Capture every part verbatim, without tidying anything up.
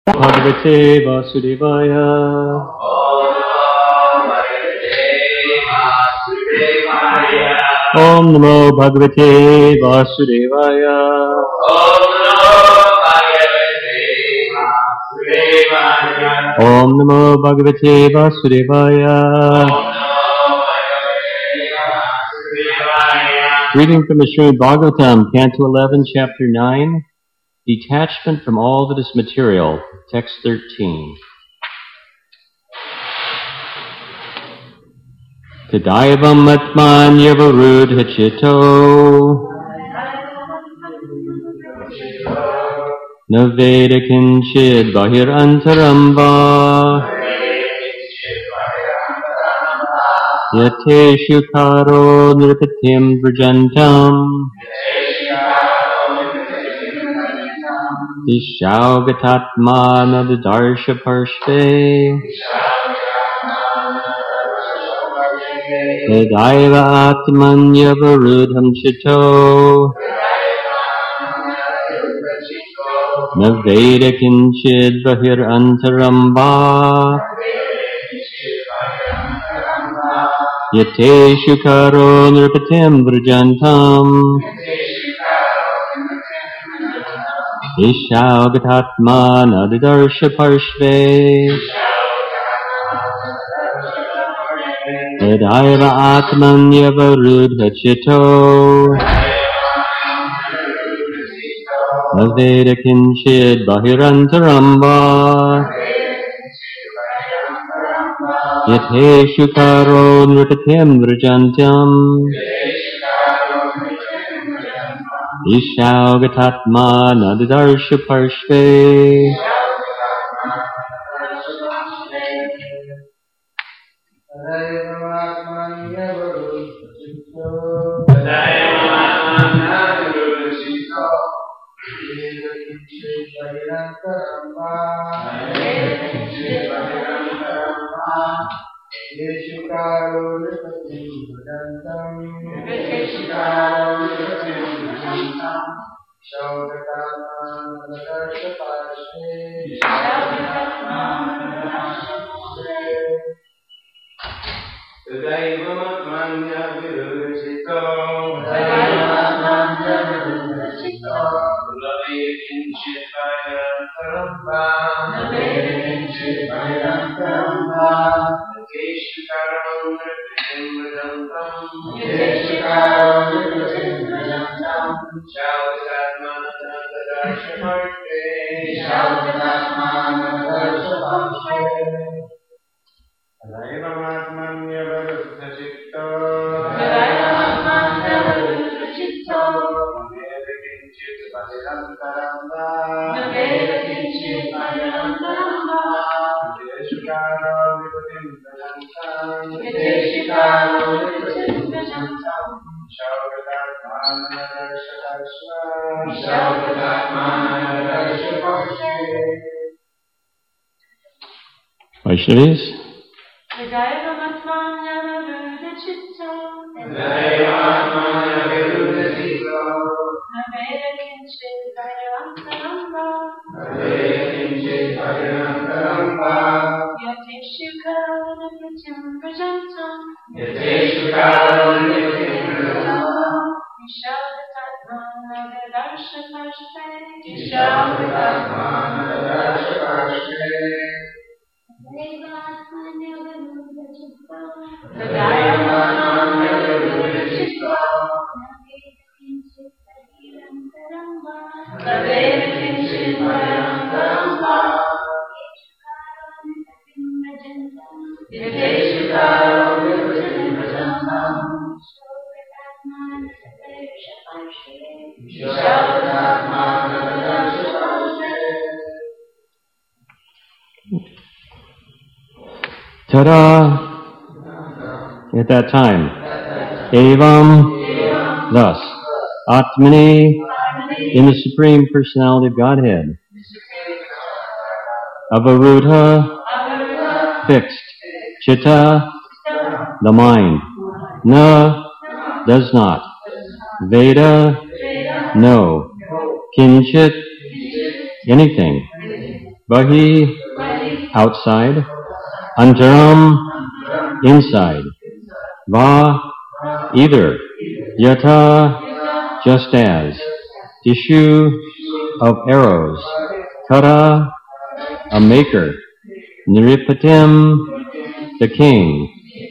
Bhagavate Vasudevaya. Om Namo Bhagavate Vasudevaya. Om Namo Bhagavate Vasudevaya. Reading from the Srimad Bhagavatam, Canto eleven, Chapter nine, Detachment from all that is material, Text thirteen. Tadaivam atmanyavarudhachito naveda kinchid bahir antaramba yate shukaro nripatim vrajantam Dishaugatatma nadadarsha parshve Tadaiva atmanyavarudham chito Naveda kinchid bahir antaramba Yate shukaro nripatim vrajantam Ishaugatatma nadadarsha parshve Tadaiva atmanyavarudhachito Naveda kinchid bahirantaramba Yate shukaro nripatim vrajantam Ishaugatatma nadadarsha parshve. Vaishnavis? Ta-da! At that time. Evam, thus. Atmani, in the Supreme Personality of Godhead. Avarudha, fixed. Chitta, the mind. Na, does not. Veda, no. Kinchit, anything. Bahi, outside. Antaram, inside. Va, either. Yata, just as. Tishu, of arrows. Tara, a maker. Nripatim, the king.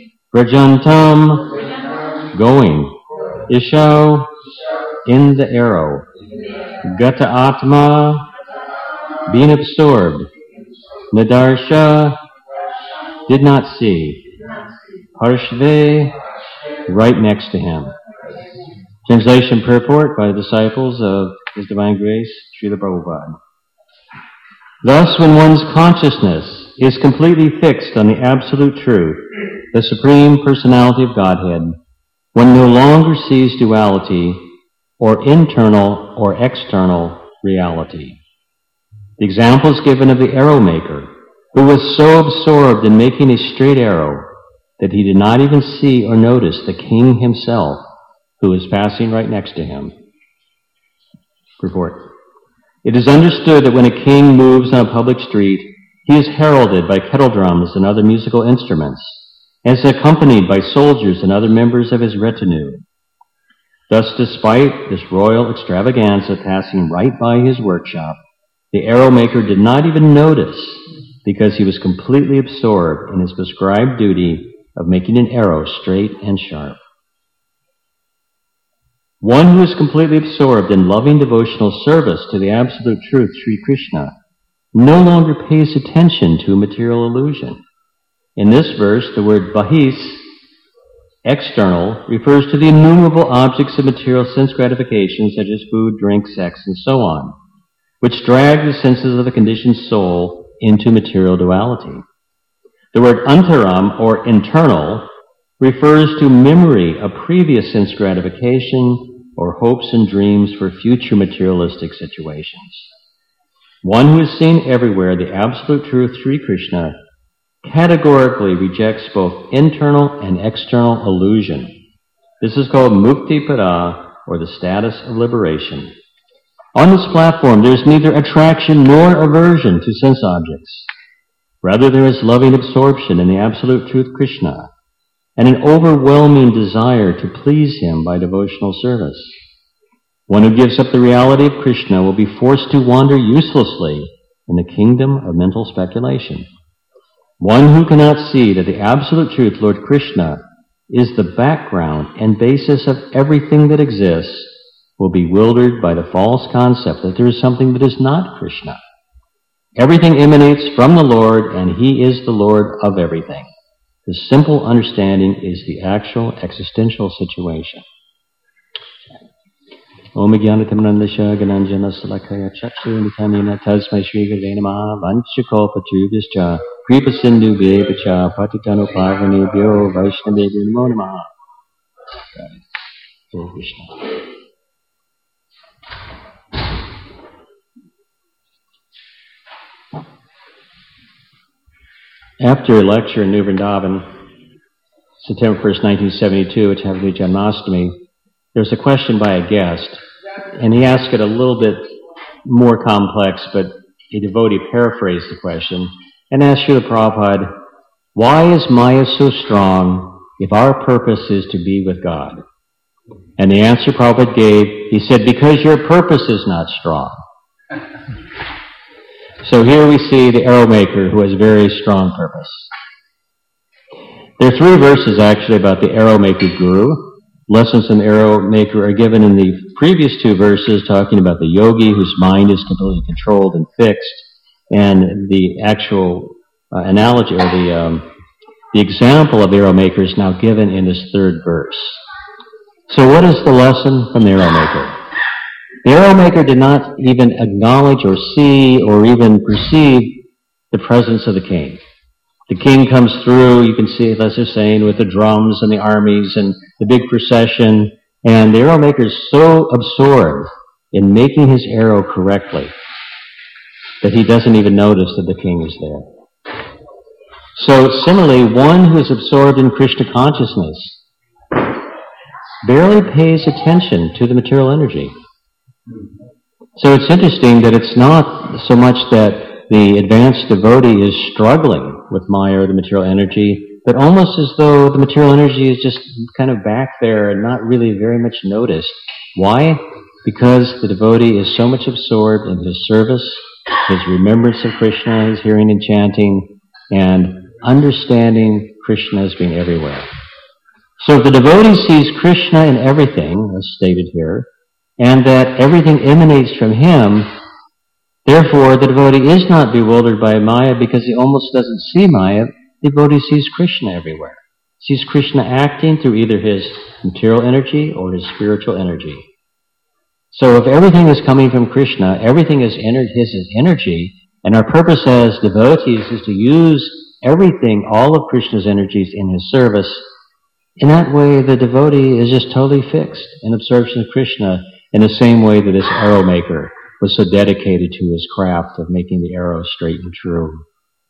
Brajantam, going. Ishau, in the arrow. Gata Atma, being absorbed. Nadarsha, did not see. Harshve, right next to him. Translation purport by the disciples of His Divine Grace, Srila Prabhupada. Thus, when one's consciousness is completely fixed on the absolute truth, the Supreme Personality of Godhead, one no longer sees duality or internal or external reality. The example is given of the arrow maker, who was so absorbed in making a straight arrow that he did not even see or notice the king himself, who was passing right next to him. Report. It is understood that when a king moves on a public street, he is heralded by kettle drums and other musical instruments, and is accompanied by soldiers and other members of his retinue. Thus, despite this royal extravaganza passing right by his workshop, the arrow maker did not even notice, because he was completely absorbed in his prescribed duty of making an arrow straight and sharp. One who is completely absorbed in loving devotional service to the absolute truth, Sri Krishna, no longer pays attention to material illusion. In this verse, the word bahis, external, refers to the innumerable objects of material sense gratification, such as food, drink, sex, and so on, which drag the senses of the conditioned soul into material duality. The word antaram, or internal, refers to memory of previous sense gratification or hopes and dreams for future materialistic situations. One who is seen everywhere, the absolute truth, Sri Krishna, categorically rejects both internal and external illusion. This is called mukti pada, or the status of liberation. On this platform, there is neither attraction nor aversion to sense objects. Rather, there is loving absorption in the absolute truth, Krishna, and an overwhelming desire to please him by devotional service. One who gives up the reality of Krishna will be forced to wander uselessly in the kingdom of mental speculation. One who cannot see that the absolute truth, Lord Krishna, is the background and basis of everything that exists will be bewildered by the false concept that there is something that is not Krishna. Everything emanates from the Lord, and He is the Lord of everything. The simple understanding is the actual existential situation. Om Jnanatamrandasya Gananjana Salakaya Chakshu Nitamina Tasmai Shri Gurve Namaha Vanchakalpatubhyascha Kripa Sindhu Bhevacha Patitano Pavanebhyo Vaishnavebhyo Namo Namaha. Hare Krishna. After a lecture in New Vrindavan, September first, nineteen seventy-two, which happened to be Janmashtami, there was a question by a guest, and he asked it a little bit more complex, but a devotee paraphrased the question and asked Srila Prabhupada, why is Maya so strong if our purpose is to be with God? And the answer Prabhupada gave, he said, because your purpose is not strong. So here we see the arrow maker who has very strong purpose. There are three verses actually about the arrow maker guru. Lessons on the arrow maker are given in the previous two verses talking about the yogi whose mind is completely controlled and fixed, and the actual uh, analogy or the um, the example of the arrow maker is now given in this third verse. So what is the lesson from the arrow maker? The arrow maker did not even acknowledge or see or even perceive the presence of the king. The king comes through, you can see, as they're saying, with the drums and the armies and the big procession, and the arrow maker is so absorbed in making his arrow correctly that he doesn't even notice that the king is there. So similarly, one who is absorbed in Krishna consciousness barely pays attention to the material energy. So it's interesting that it's not so much that the advanced devotee is struggling with Maya or the material energy, but almost as though the material energy is just kind of back there and not really very much noticed. Why? Because the devotee is so much absorbed in his service, his remembrance of Krishna, his hearing and chanting, and understanding Krishna as being everywhere. So if the devotee sees Krishna in everything, as stated here, and that everything emanates from him, therefore the devotee is not bewildered by Maya because he almost doesn't see Maya. The devotee sees Krishna everywhere. Sees Krishna acting through either his material energy or his spiritual energy. So if everything is coming from Krishna, everything is ener- his energy, and our purpose as devotees is to use everything, all of Krishna's energies in his service, in that way the devotee is just totally fixed in absorption of Krishna in the same way that this arrow maker was so dedicated to his craft of making the arrow straight and true.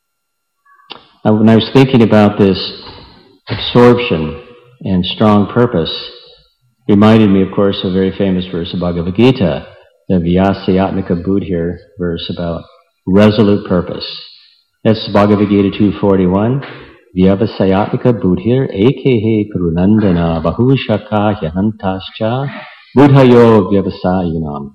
Now, when I was thinking about this absorption and strong purpose, it reminded me, of course, of a very famous verse of Bhagavad Gita, the Vyasayatmika Buddhir verse about resolute purpose. That's Bhagavad Gita two forty-one. Vyavasayatmika Buddhir ekehe karunandana bahushaka hyanantascha buddhayo vyavasayunam.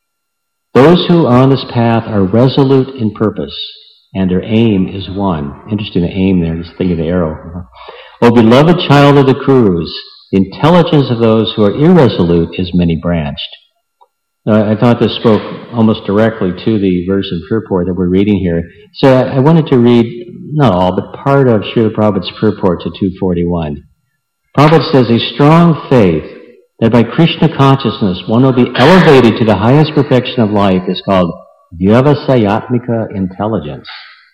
Those who are on this path are resolute in purpose, and their aim is one. Interesting, the aim there, just think of the arrow. O beloved child of the Kurus, the intelligence of those who are irresolute is many-branched. Now, I thought this spoke almost directly to the verse in purport that we're reading here. So I wanted to read, not all, but part of Srila Prabhupada's purport to two forty-one. Prabhupada says, a strong faith that by Krishna consciousness one will be elevated to the highest perfection of life is called Vyavasayatmika intelligence.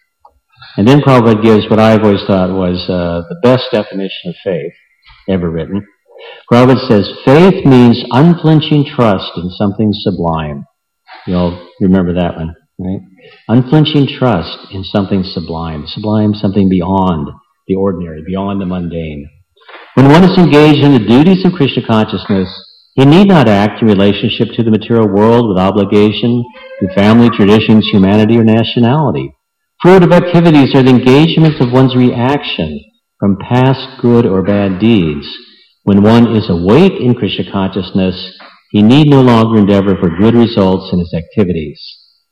And then Prabhupada gives what I've always thought was uh, the best definition of faith ever written. Prabhupada says, faith means unflinching trust in something sublime. You'll remember that one, right? Unflinching trust in something sublime. Sublime, something beyond the ordinary, beyond the mundane. When one is engaged in the duties of Krishna consciousness, he need not act in relationship to the material world with obligation to family, traditions, humanity, or nationality. Fruitive activities are the engagements of one's reaction from past good or bad deeds. When one is awake in Krishna consciousness, he need no longer endeavor for good results in his activities.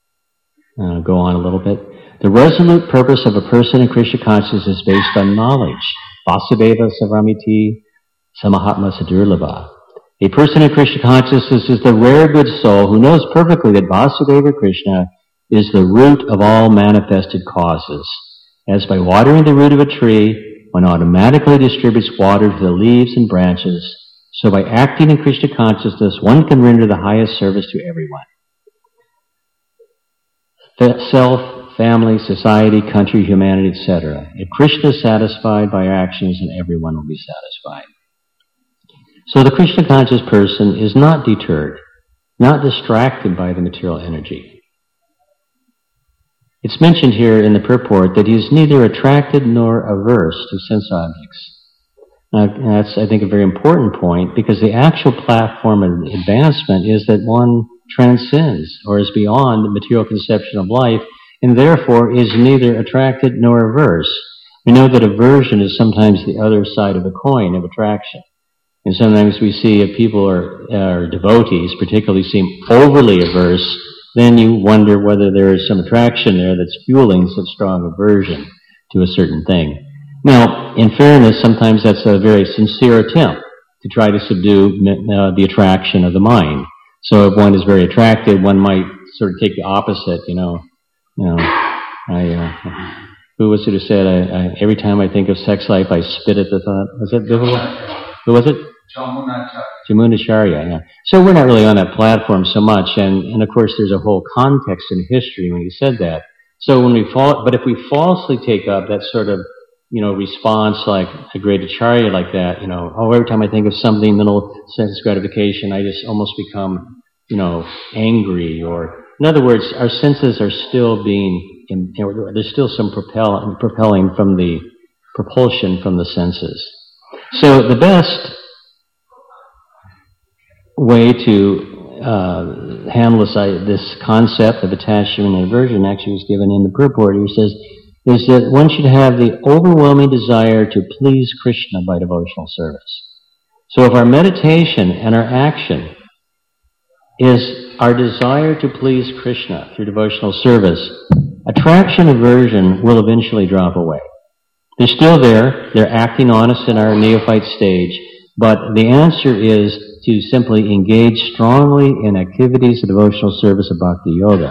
Uh, go on a little bit. The resolute purpose of a person in Krishna consciousness is based on knowledge. Vasudeva Savramiti Samahatma Sadurlabha. A person in Krishna consciousness is the rare good soul who knows perfectly that Vasudeva Krishna is the root of all manifested causes. As by watering the root of a tree, one automatically distributes water to the leaves and branches, so by acting in Krishna consciousness, one can render the highest service to everyone. Self, family, society, country, humanity, et cetera. If Krishna is satisfied by our actions, then everyone will be satisfied. So the Krishna conscious person is not deterred, not distracted by the material energy. It's mentioned here in the purport that he is neither attracted nor averse to sense objects. Now, that's, I think, a very important point, because the actual platform of advancement is that one transcends or is beyond the material conception of life, and therefore is neither attracted nor averse. We know that aversion is sometimes the other side of the coin of attraction. And sometimes we see if people are, are devotees, particularly seem overly averse, then you wonder whether there is some attraction there that's fueling such strong aversion to a certain thing. Now, in fairness, sometimes that's a very sincere attempt to try to subdue uh, the attraction of the mind. So if one is very attracted, one might sort of take the opposite, you know. You know, I, uh, who was it who said, I, I, every time I think of sex life, I spit at the thought? Was that Bivol? Who was it? Jamunacharya, yeah. So we're not really on that platform so much, and, and of course there's a whole context in history when he said that. So when we fall, but if we falsely take up that sort of, you know, response like a great acharya like that, you know, oh, every time I think of something, little sense gratification, I just almost become, you know, angry, or, in other words, our senses are still being, you know, there's still some propel, propelling from the, propulsion from the senses. So the best way to uh, handle this, uh, this concept of attachment and aversion actually was given in the purport. He says, is that one should have the overwhelming desire to please Krishna by devotional service. So if our meditation and our action is our desire to please Krishna through devotional service, attraction aversion will eventually drop away. They're still there, they're acting on us in our neophyte stage, but the answer is to simply engage strongly in activities of devotional service of Bhakti Yoga.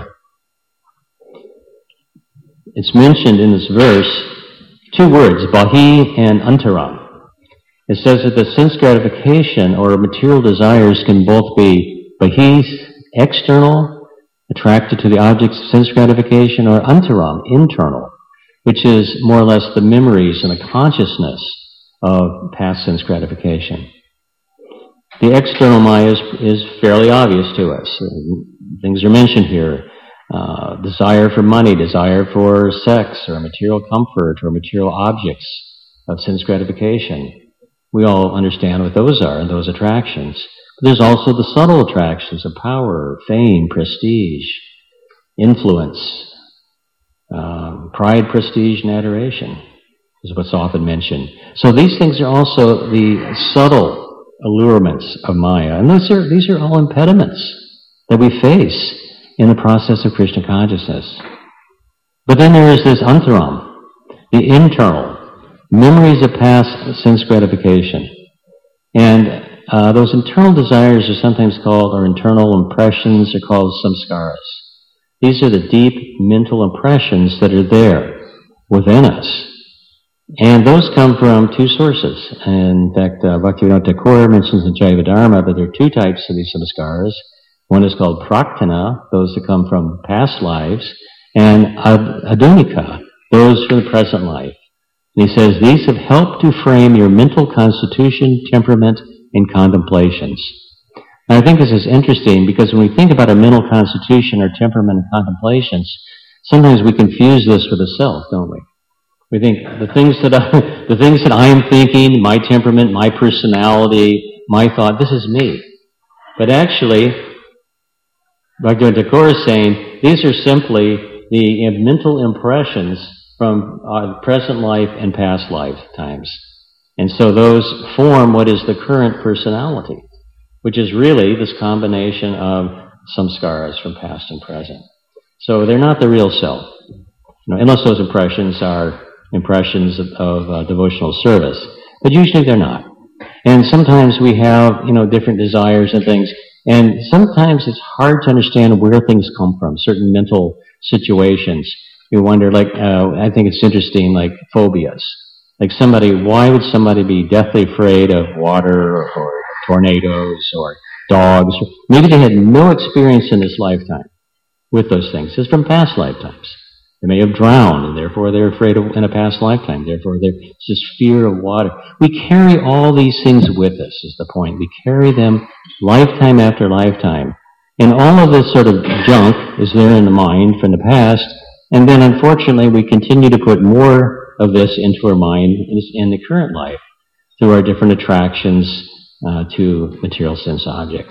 It's mentioned in this verse, two words, bahi and antaram. It says that the sense gratification or material desires can both be bahi, external, attracted to the objects of sense gratification, or antaram, internal, which is more or less the memories and the consciousness of past sense gratification. The external maya is, is fairly obvious to us. Things are mentioned here. Uh, desire for money, desire for sex, or material comfort, or material objects of sense gratification. We all understand what those are, and those attractions. But there's also the subtle attractions of power, fame, prestige, influence, uh, pride, prestige, and adoration is what's often mentioned. So these things are also the subtle allurements of Maya. And these are, these are all impediments that we face in the process of Krishna consciousness. But then there is this antaram, the internal, memories of past sense gratification. And uh, those internal desires are sometimes called, or internal impressions are called samskaras. These are the deep mental impressions that are there within us. And those come from two sources. And in fact, uh, Bhaktivinoda Thakur mentions in Jaiva Dharma that there are two types of these samskaras. One is called praktana, those that come from past lives, and adunika, those from the present life. And he says, these have helped to frame your mental constitution, temperament, and contemplations. And I think this is interesting because when we think about our mental constitution, our temperament, and contemplations, sometimes we confuse this with the self, don't we? We think the things that I, the things that I am thinking, my temperament, my personality, my thought, this is me. But actually, Bhaktivinoda Thakur is saying these are simply the mental impressions from our present life and past lifetimes. And so those form what is the current personality, which is really this combination of samskaras from past and present. So they're not the real self, you know, unless those impressions are impressions of, of uh, devotional service. But usually they're not. And sometimes we have, you know, different desires and things. And sometimes it's hard to understand where things come from, certain mental situations. You wonder, like, uh, I think it's interesting, like phobias. Like somebody, why would somebody be deathly afraid of water or, or tornadoes or dogs? Maybe they had no experience in this lifetime with those things. It's from past lifetimes. They may have drowned, and therefore they're afraid of in a past lifetime. Therefore, there's this fear of water. We carry all these things with us, is the point. We carry them lifetime after lifetime. And all of this sort of junk is there in the mind from the past, and then unfortunately we continue to put more of this into our mind in the current life through our different attractions uh, to material sense objects.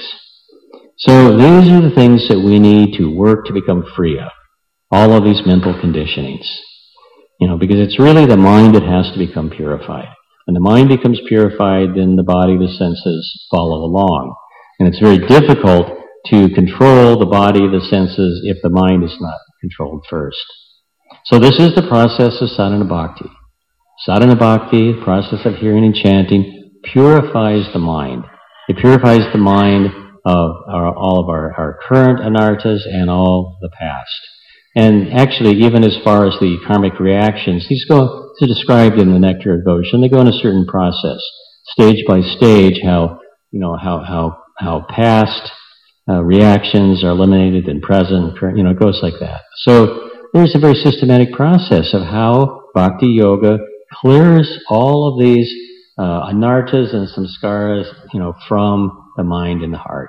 So these are the things that we need to work to become free of. All of these mental conditionings. You know, because it's really the mind that has to become purified. When the mind becomes purified, then the body, the senses follow along. And it's very difficult to control the body, the senses, if the mind is not controlled first. So this is the process of sadhana bhakti. Sadhana bhakti, the process of hearing and chanting, purifies the mind. It purifies the mind of our, all of our, our current anarthas and all the past. And actually, even as far as the karmic reactions, these go, these are described in the Nectar of Devotion. They go in a certain process, stage by stage, how, you know, how, how, how past uh, reactions are eliminated and present, you know, it goes like that. So there's a very systematic process of how Bhakti Yoga clears all of these uh, anarthas and samskaras, you know, from the mind and the heart.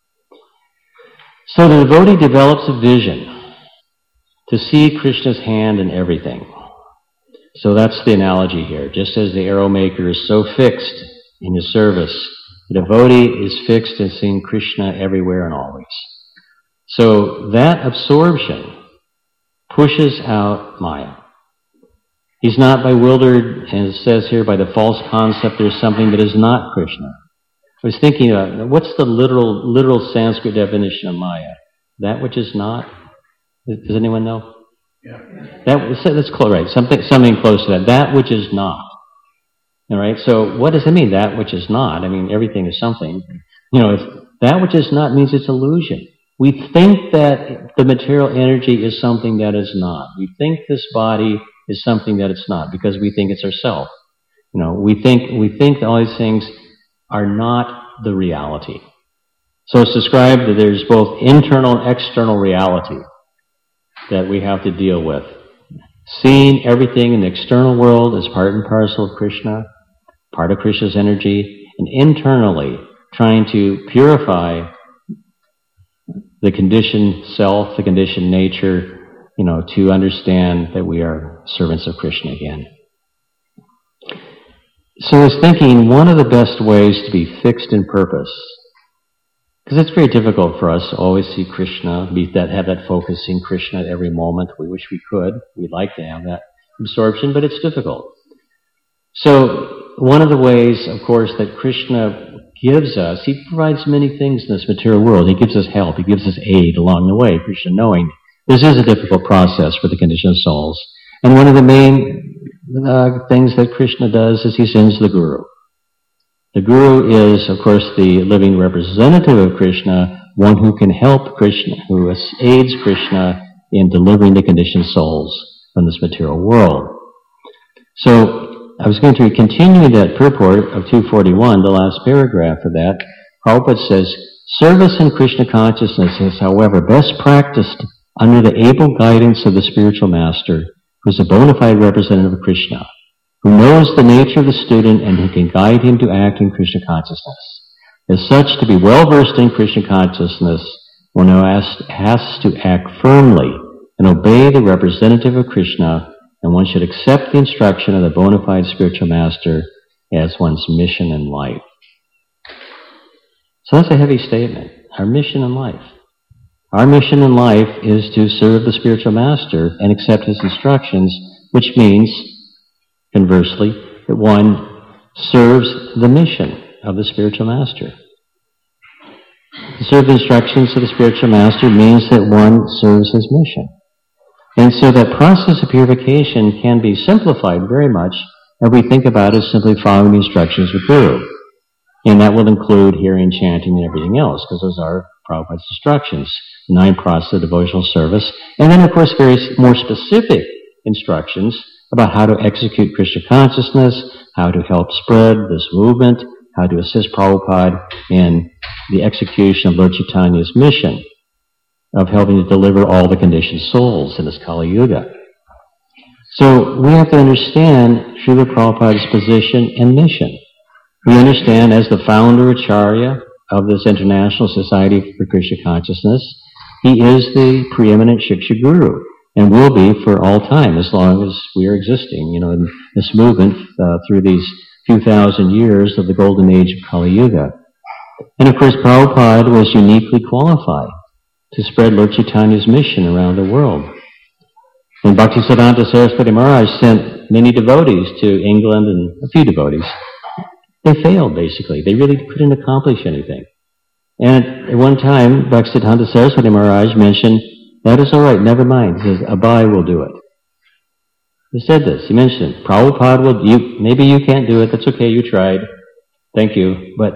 So the devotee develops a vision to see Krishna's hand in everything. So that's the analogy here. Just as the arrow maker is so fixed in his service The devotee is fixed in seeing Krishna everywhere and always. So that absorption pushes out Maya. He's not bewildered, as it says here, by the false concept there's something that is not Krishna. I was thinking about, what's the literal literal Sanskrit definition of Maya? That which is not? Does anyone know? Yeah. That, that's close, right? Something, something close to that. That which is not. All right. So what does it mean? That which is not. I mean, everything is something. You know, if that which is not means it's illusion. We think that the material energy is something that is not. We think this body is something that it's not because we think it's ourself. You know, we think we think that all these things are not the reality. So it's described that there's both internal and external reality that we have to deal with. Seeing everything in the external world as part and parcel of Krishna, part of Krishna's energy, and internally trying to purify the conditioned self, the conditioned nature, you know, to understand that we are servants of Krishna again. So I was thinking one of the best ways to be fixed in purpose, because it's very difficult for us to always see Krishna, be that, have that focus in Krishna at every moment. We wish we could. We'd like to have that absorption, but it's difficult. So one of the ways, of course, that Krishna gives us, he provides many things in this material world. He gives us help. He gives us aid along the way, Krishna knowing this is a difficult process for the conditioned souls. And one of the main uh, things that Krishna does is he sends the Guru. The Guru is, of course, the living representative of Krishna, one who can help Krishna, who aids Krishna in delivering the conditioned souls from this material world. So I was going to continue that purport of two forty-one, the last paragraph of that. Prabhupada says, service in Krishna consciousness is, however, best practiced under the able guidance of the spiritual master, who is a bona fide representative of Krishna, who knows the nature of the student and who can guide him to act in Krishna consciousness. As such, to be well versed in Krishna consciousness, one has to act firmly and obey the representative of Krishna, and one should accept the instruction of the bona fide spiritual master as one's mission in life. So that's a heavy statement. Our mission in life. Our mission in life is to serve the spiritual master and accept his instructions, which means, conversely, that one serves the mission of the spiritual master. To serve the instructions of the spiritual master means that one serves his mission. And so that process of purification can be simplified very much if we think about it as simply following the instructions of Guru. And that will include hearing, chanting, and everything else, because those are Prabhupada's instructions. Nine process of devotional service. And then, of course, various more specific instructions about how to execute Krishna consciousness, how to help spread this movement, how to assist Prabhupada in the execution of Lord Chaitanya's mission of helping to deliver all the conditioned souls in this Kali Yuga. So we have to understand Srila Prabhupada's position and mission. We understand as the founder Acharya of this International Society for Krishna Consciousness, he is the preeminent Shiksha Guru and will be for all time as long as we are existing, you know, in this movement uh, through these few thousand years of the golden age of Kali Yuga. And of course, Prabhupada was uniquely qualified to spread Lord Chaitanya's mission around the world. And Bhaktisiddhanta Saraswati Maharaj sent many devotees to England and a few devotees. They failed, basically. They really couldn't accomplish anything. And at one time, Bhaktisiddhanta Saraswati Maharaj mentioned, that is all right, never mind. He says, Abai will do it. He said this. He mentioned it. Prabhupada will, you, maybe you can't do it. That's okay, you tried. Thank you. But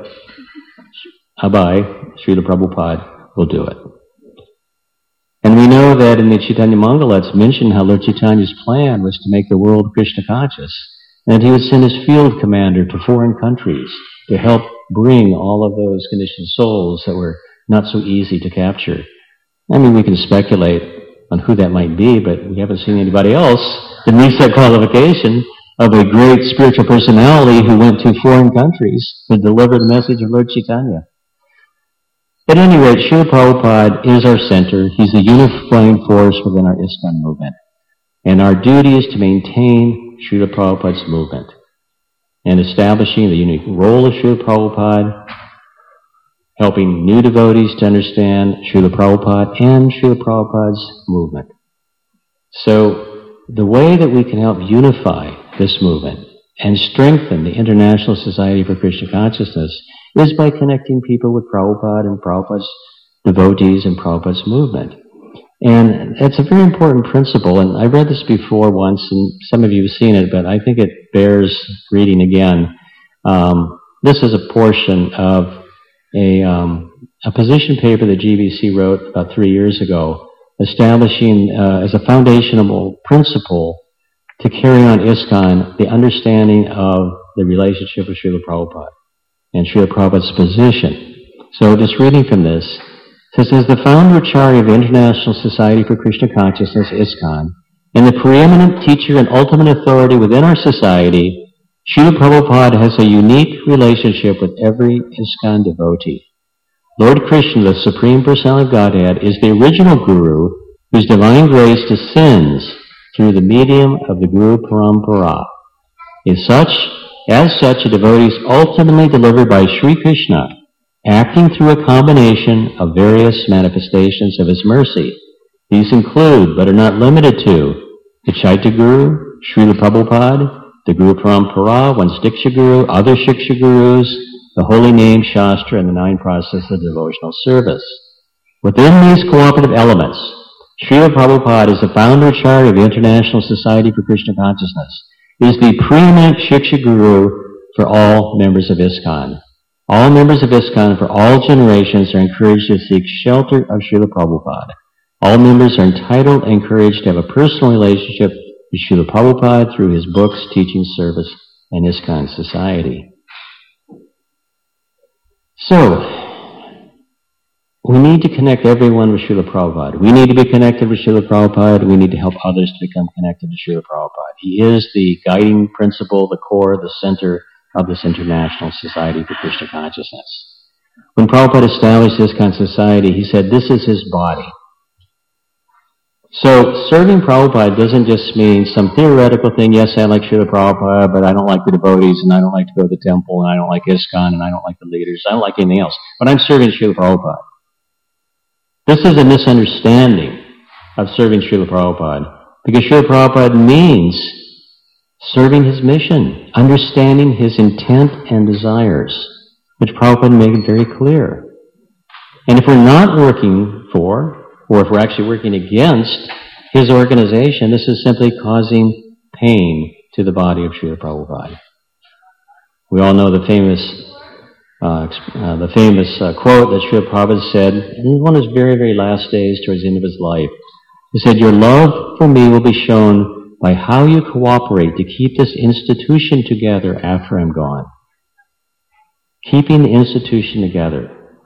Abai, Srila Prabhupada, will do it. And we know that in the Chaitanya Mangala, it's mentioned how Lord Chaitanya's plan was to make the world Krishna conscious. And he would send his field commander to foreign countries to help bring all of those conditioned souls that were not so easy to capture. I mean, we can speculate on who that might be, but we haven't seen anybody else that meets that qualification of a great spiritual personality who went to foreign countries to deliver the message of Lord Chaitanya. At any rate, Srila Prabhupada is our center. He's the unifying force within our ISKCON movement. And our duty is to maintain Srila Prabhupada's movement and establishing the unique role of Srila Prabhupada helping new devotees to understand Srila Prabhupada and Srila Prabhupada's movement. So the way that we can help unify this movement and strengthen the International Society for Krishna Consciousness is by connecting people with Prabhupada and Prabhupada's devotees and Prabhupada's movement. And it's a very important principle, and I read this before once, and some of you have seen it, but I think it bears reading again. Um, this is a portion of a, um, a position paper that G B C wrote about three years ago, establishing uh, as a foundational principle to carry on ISKCON the understanding of the relationship with Srila Prabhupada and Srila Prabhupada's position. So just reading from this, it says, as the founder Acharya of the International Society for Krishna Consciousness, ISKCON, and the preeminent teacher and ultimate authority within our society, Srila Prabhupada has a unique relationship with every ISKCON devotee. Lord Krishna, the Supreme Personality of Godhead, is the original Guru whose divine grace descends through the medium of the Guru Parampara. As such, as such, a devotee is ultimately delivered by Sri Krishna, acting through a combination of various manifestations of his mercy. These include, but are not limited to, the Chaitya Guru, Srila Prabhupada, the Guru Parampara, one's Diksha Guru, other Shiksha Gurus, the holy name, Shastra, and the nine processes of devotional service. Within these cooperative elements, Srila Prabhupada is the founder Acharya of the International Society for Krishna Consciousness. He is the preeminent Shiksha Guru for all members of ISKCON. All members of ISKCON for all generations are encouraged to seek shelter of Srila Prabhupada. All members are entitled and encouraged to have a personal relationship with Srila Prabhupada through his books, teaching, service, and ISKCON society. So, we need to connect everyone with Srila Prabhupada. We need to be connected with Srila Prabhupada. We need to help others to become connected to Srila Prabhupada. He is the guiding principle, the core, the center of this International Society for Krishna Consciousness. When Prabhupada established ISKCON society, he said, this is his body. So, serving Prabhupada doesn't just mean some theoretical thing, yes, I like Srila Prabhupada, but I don't like the devotees, and I don't like to go to the temple, and I don't like ISKCON, and I don't like the leaders, I don't like anything else. But I'm serving Srila Prabhupada. This is a misunderstanding of serving Srila Prabhupada, because Srila Prabhupada means serving his mission, understanding his intent and desires, which Prabhupada made very clear. And if we're not working for, or if we're actually working against his organization, this is simply causing pain to the body of Srila Prabhupada. We all know the famous Uh, uh, the famous uh, quote that Srila Prabhupada said in one of his very, very last days towards the end of his life. He said, your love for me will be shown by how you cooperate to keep this institution together after I'm gone. Keeping the institution together.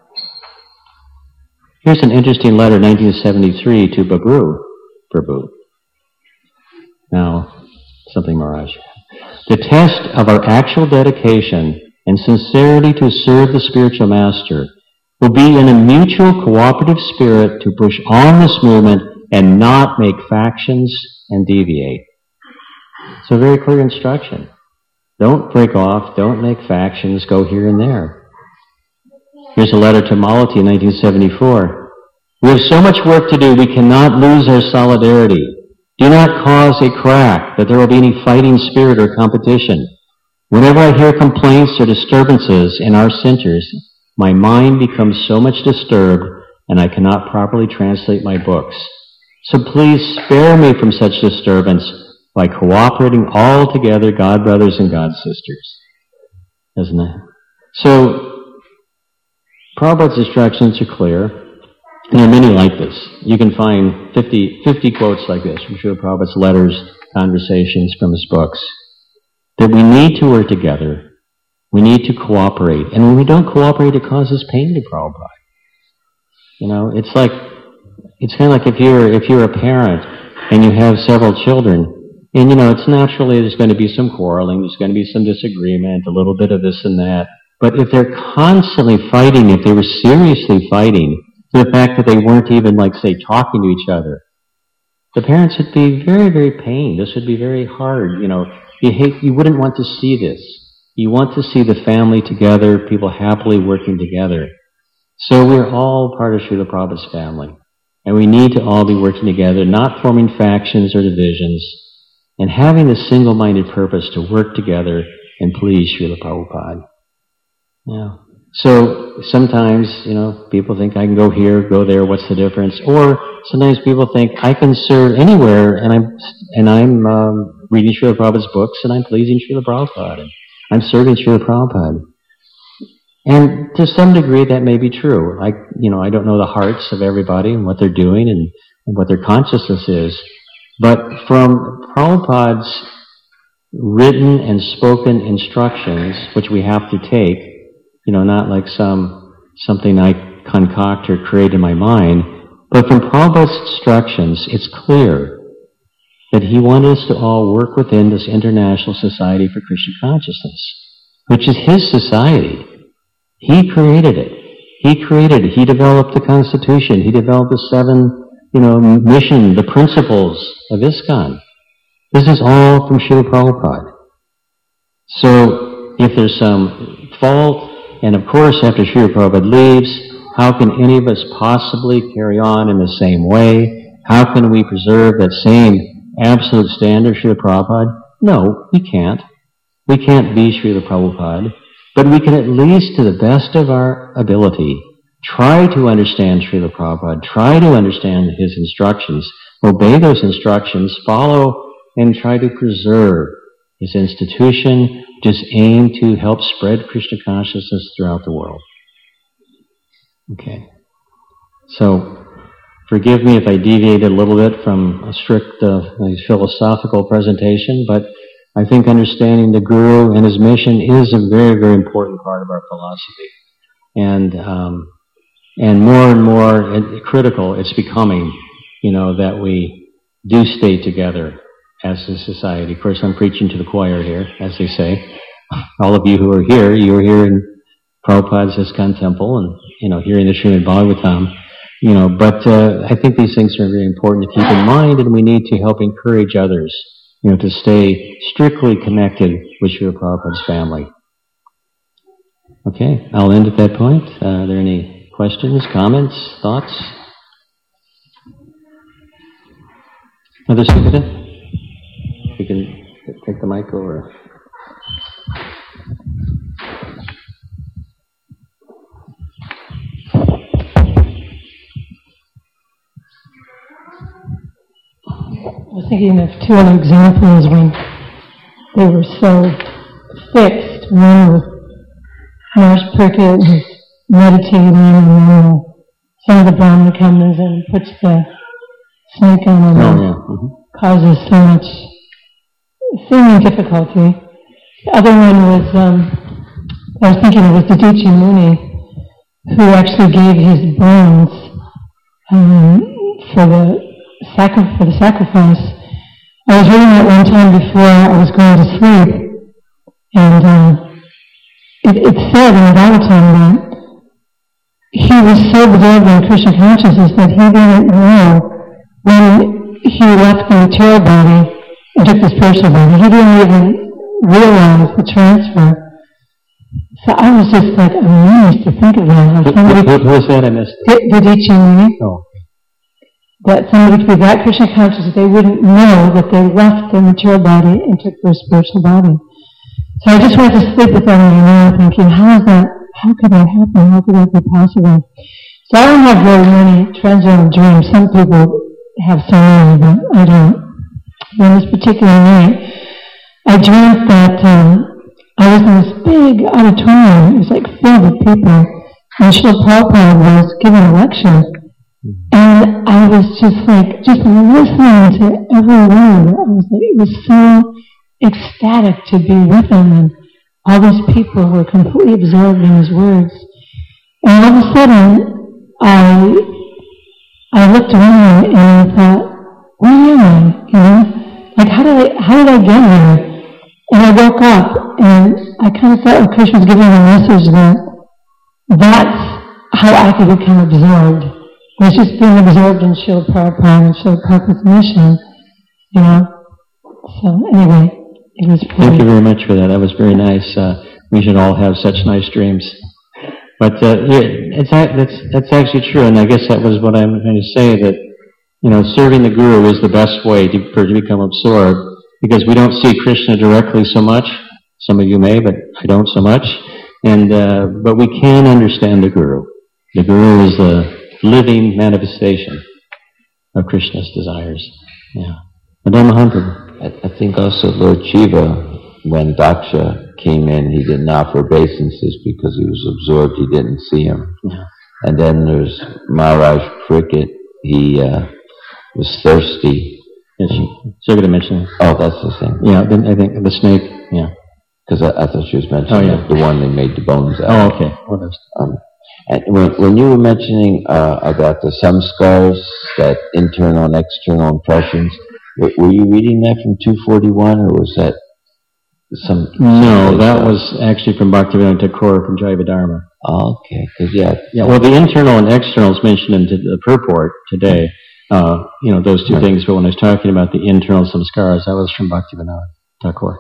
Here's an interesting letter, nineteen seventy-three, to Babru Prabhu. Now, something Maharaj. The test of our actual dedication and sincerity to serve the spiritual master will be in a mutual cooperative spirit to push on this movement and not make factions and deviate. It's a very clear instruction. Don't break off, don't make factions, go here and there. Here's a letter to Malati in nineteen seventy-four. We have so much work to do, we cannot lose our solidarity. Do not cause a crack, that there will be any fighting spirit or competition. Whenever I hear complaints or disturbances in our centers, my mind becomes so much disturbed and I cannot properly translate my books. So please spare me from such disturbance by cooperating all together, God brothers and God sisters. Isn't it? So, Prabhupada's instructions are clear. And there are many like this. You can find fifty, fifty quotes like this from Srila Prabhupada's letters, conversations from his books. That we need to work together. We need to cooperate. And when we don't cooperate, it causes pain to Prabhupada. You know, it's like, it's kind of like if you're, if you're a parent and you have several children, and you know, it's naturally there's going to be some quarreling, there's going to be some disagreement, a little bit of this and that. But if they're constantly fighting, if they were seriously fighting, to the fact that they weren't even, like, say, talking to each other, the parents would be very, very pained. This would be very hard, you know. You hate, you wouldn't want to see this. You want to see the family together, people happily working together. So we're all part of Srila Prabhupada's family. And we need to all be working together, not forming factions or divisions, and having the single-minded purpose to work together and please Srila Prabhupada. Yeah. So sometimes, you know, people think I can go here, go there, what's the difference? Or sometimes people think I can serve anywhere, and I'm and I'm um, reading Srila Prabhupada's books, and I'm pleasing Srila Prabhupada, and I'm serving Srila Prabhupada. And to some degree, that may be true. I, you know, I don't know the hearts of everybody and what they're doing and, and what their consciousness is. But from Prabhupada's written and spoken instructions, which we have to take, you know, not like some something I concoct or create in my mind, but from Prabhupada's instructions, it's clear that he wanted us to all work within this International Society for Krishna Consciousness, which is his society. He created it. He created it. He developed the Constitution. He developed the seven, you know, mission, the principles of ISKCON. This is all from Srila Prabhupada. So, if there's some fault, and of course after Srila Prabhupada leaves, how can any of us possibly carry on in the same way? How can we preserve that same absolute standard, Srila Prabhupada? No, we can't. We can't be Srila Prabhupada. But we can at least, to the best of our ability, try to understand Srila Prabhupada, try to understand his instructions, obey those instructions, follow and try to preserve his institution, just aim to help spread Krishna consciousness throughout the world. Okay. So, forgive me if I deviated a little bit from a strict uh, philosophical presentation, but I think understanding the Guru and his mission is a very, very important part of our philosophy. And um, and more and more critical it's becoming, you know, that we do stay together as a society. Of course, I'm preaching to the choir here, as they say. All of you who are here, you are here in Prabhupada's ISKCON temple and, you know, hearing the Srimad Bhagavatam, you know, but uh, I think these things are very important to keep in mind, and we need to help encourage others, you know, to stay strictly connected with Srila Prabhupada's family. Okay, I'll end at that point. Uh, are there any questions, comments, thoughts? Another speaker? You can take the mic over. I was thinking of two other examples when they were so fixed. One with Maharaj Parikshit was meditating, and then some of the Brahmana comes and puts the snake on him, oh, yeah. mm-hmm. causes so much seeming difficulty. The other one was, um, I was thinking it was the Dadichi Muni, who actually gave his bones um, for the Sacri- for the sacrifice. I was reading it one time before I was going to sleep, and uh, it, it said in the Bhagavatam that he was so absorbed in Krishna consciousness that he didn't know when he left the material body and took the spiritual body. He didn't even realize the transfer. So I was just like amazed to think of that. How somebody, who, who was that? I missed. Dadichi Muni. Oh. That somebody could be that Krishna conscious that they wouldn't know that they left their material body and took their spiritual body. So I just went to sleep with that in my mind, thinking, how is that, how could that happen? How could that be possible? So I don't have very many transcendental dreams. Some people have so many, but I don't. On this particular night, I dreamt that um, I was in this big auditorium. It was like filled with people, and Srila Prabhupada was giving a lecture. And I was just like, just listening to every word. I was like, it was so ecstatic to be with him, and all these people were completely absorbed in his words. And all of a sudden, I I looked around and I thought, where am I? You know, like how did I how did I get here? And I woke up and I kind of felt like Krishna was giving me a message that that's how I could become absorbed. I was just being absorbed in Srila Prabhupada and Srila Prabhupada's mission, you know. So anyway, it was pretty. Thank you very much for that. That was very nice. Uh, we should all have such nice dreams. But uh, yeah, it's that's that's actually true, and I guess that was what I'm trying to say, that you know, serving the Guru is the best way to, for to become absorbed, because we don't see Krishna directly so much. Some of you may, but I don't so much. And uh, but we can understand the Guru. The Guru is a living manifestation of Krishna's desires. Yeah. Madam Mahaprabhu. I, I think also Lord Shiva, when Daksha came in, he didn't offer obeisances because he was absorbed, he didn't see him. Yeah. And then there's Maharaj Cricket, he uh, was thirsty. Yes, so you're going to mention that. Oh, that's the thing. Yeah, I think the snake, yeah. Because I, I thought she was mentioning oh, yeah. the one they made the bones out. Oh, okay. What else? Um, and when, when you were mentioning uh, about the samskars, that internal and external impressions, were, were you reading that from two forty-one, or was that some... No, that else? Was actually from Bhaktivedanta Thakur from Jaiva Dharma. Oh, okay, because yeah... Yeah, well, the internal and external is mentioned in the purport today, uh, you know, those two right. things, but when I was talking about the internal samskaras, that was from Bhaktivedanta Thakur.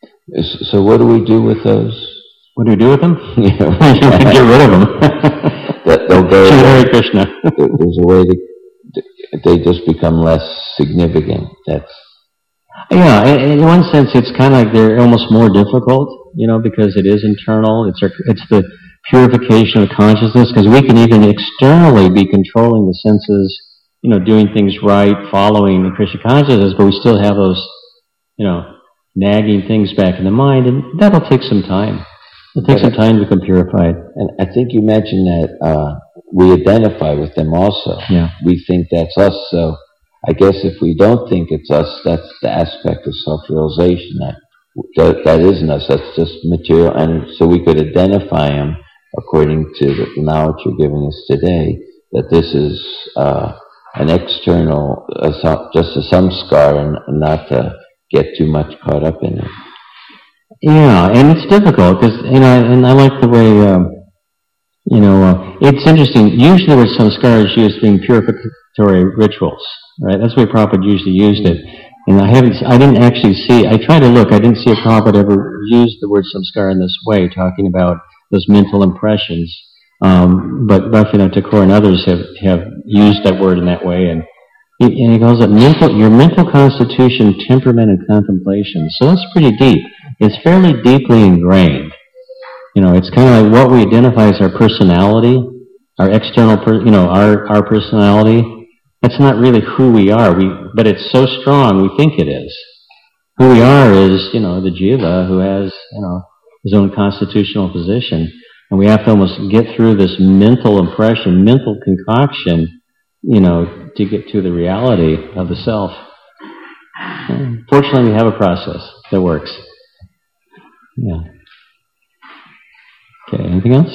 So what do we do with those? What do we do with them? Yeah. You can get rid of them. that, they'll go Hare Krishna. There's a way to, they just become less significant. That's... Yeah, in, in one sense it's kind of like they're almost more difficult, you know, because it is internal. It's our, it's the purification of consciousness, because we can even externally be controlling the senses, you know, doing things right, following the Krishna consciousness, but we still have those, you know, nagging things back in the mind, and that'll take some time. It'll take some time to become purified. And I think you mentioned that uh, we identify with them also. Yeah. We think that's us, so I guess if we don't think it's us, that's the aspect of self-realization. That, that, that isn't us, that's just material, and so we could identify them according to the knowledge you're giving us today, that this is uh, an external, uh, just a samskar, and not a get too much caught up in it. Yeah, and it's difficult, because, you know, and I like the way, um, you know, uh, it's interesting. Usually the word samskara is used being purificatory rituals, right? That's the way Prabhupada usually used it. And I haven't, I didn't actually see, I tried to look, I didn't see a Prabhupada ever use the word samskara in this way, talking about those mental impressions. Um, but Bhaktivinoda Thakur and others have, have used that word in that way, and And he calls it mental, your mental constitution, temperament, and contemplation. So that's pretty deep. It's fairly deeply ingrained. You know, it's kind of like what we identify as our personality, our external, per, you know, our, our personality. That's not really who we are. We, but it's so strong, we think it is. Who we are is, you know, the jiva who has, you know, his own constitutional position. And we have to almost get through this mental impression, mental concoction, you know, to get to the reality of the self. And fortunately, we have a process that works. Yeah. Okay, anything else?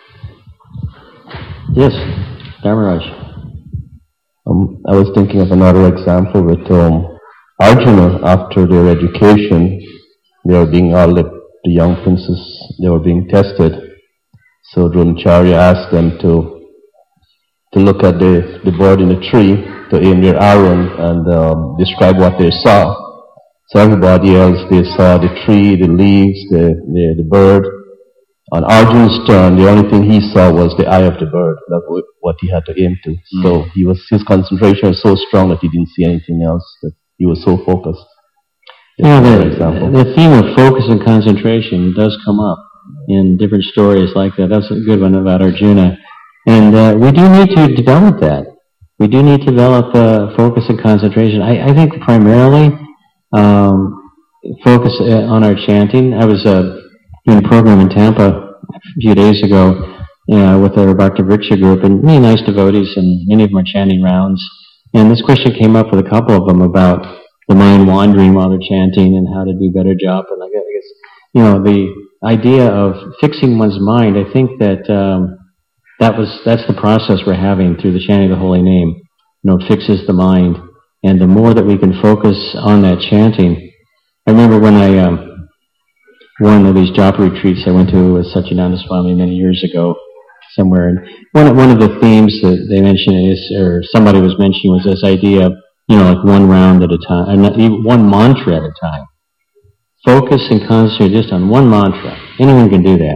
Yes, Dharmaraj. Um, I was thinking of another example with um, Arjuna. After their education, they were being all the, the young princes, they were being tested. So Dronacharya asked them to to look at the, the bird in the tree, to aim their arrow and um, describe what they saw. So everybody else, they saw the tree, the leaves, the, the, the bird. On Arjuna's turn, the only thing he saw was the eye of the bird. That's what he had to aim to. Mm. So he was, his concentration was so strong that he didn't see anything else, that he was so focused. Yeah, the, the theme of focus and concentration does come up in different stories like that. That's a good one about Arjuna. And uh, we do need to develop that. We do need to develop uh, focus and concentration. I, I think primarily um, focus uh, on our chanting. I was uh, doing a program in Tampa a few days ago uh, with our Bhakti Vriksha group, and many nice devotees, and many of them are chanting rounds. And this question came up with a couple of them about the mind wandering while they're chanting and how to do a better job. And I guess, you know, the idea of fixing one's mind, I think that... Um, That was that's the process we're having through the chanting of the holy name. You know, it fixes the mind, and the more that we can focus on that chanting. I remember when I um, one of these japa retreats I went to with Satchidananda Swami many years ago, somewhere, and one one of the themes that they mentioned is, or somebody was mentioning, was this idea of, you know, like one round at a time, and one mantra at a time. Focus and concentrate just on one mantra. Anyone can do that.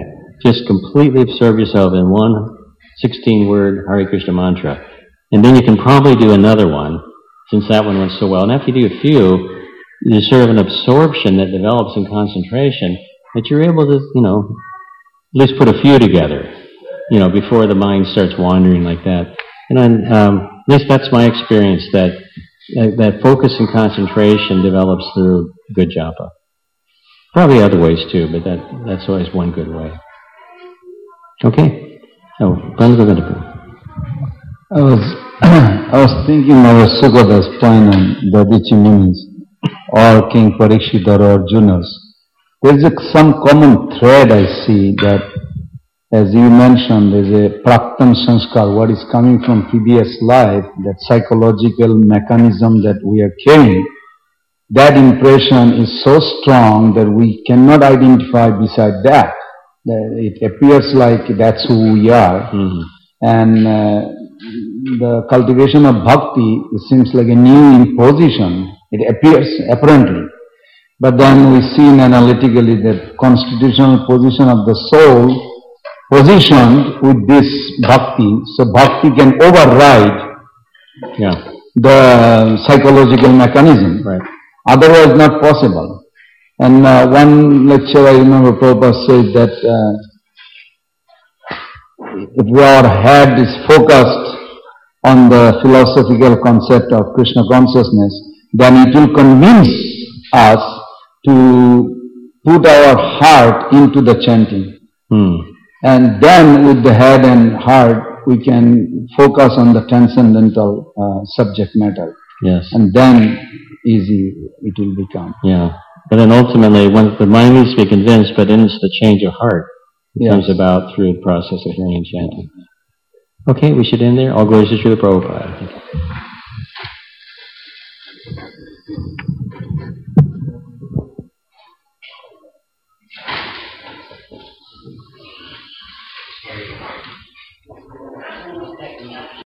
just completely absorb yourself in one sixteen-word Hare Krishna mantra. And then you can probably do another one, since that one went so well. And after you do a few, there's sort of an absorption that develops in concentration that you're able to, you know, at least put a few together, you know, before the mind starts wandering like that. And then, um, at least that's my experience, that that, that focus and concentration develops through good japa. Probably other ways too, but that that's always one good way. Okay. Oh, Brahma. I was I was thinking of Sukada's point on the Dadichi Munis or King Parikshit or Arjunas. There is a, some common thread I see that, as you mentioned, there's a praktam sanskar, what is coming from previous life, that psychological mechanism that we are carrying. That impression is so strong that we cannot identify beside that. It appears like that's who we are. Mm-hmm. And uh, the cultivation of bhakti, it seems like a new imposition. It appears, apparently. But then we see analytically that constitutional position of the soul positioned with this bhakti, so bhakti can override yeah. the psychological mechanism. Right. Otherwise not possible. And uh, one lecture I remember Prabhupada said that uh, if our head is focused on the philosophical concept of Krishna consciousness, then it will convince us to put our heart into the chanting. Hmm. And then with the head and heart, we can focus on the transcendental uh, subject matter. Yes. And then easy it will become. Yeah. But then ultimately, when the mind needs to be convinced, but then it's the change of heart. It Yes. comes about through the process of hearing and chanting. Okay, we should end there. All glories to Srila Prabhupada. Thank you.